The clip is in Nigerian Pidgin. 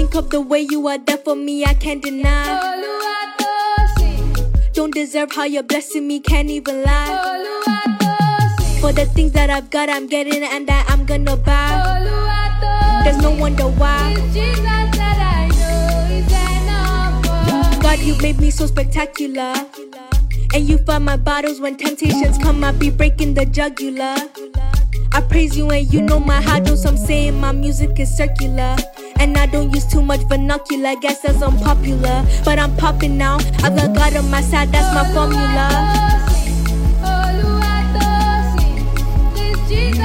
think of the way you are there for me, I can't deny. Don't deserve how you're blessing me, can't even lie. For the things that I've got, I'm getting, and that I'm gonna buy. There's no wonder why. God, you made me so spectacular. And you fill my bottles when temptations come, I be breaking the jugular. I praise you and you know my heart knows I'm saying my music is circular. And I don't use too much vernacular, guess that's unpopular. But I'm popping now, I've got God on my side, that's my formula.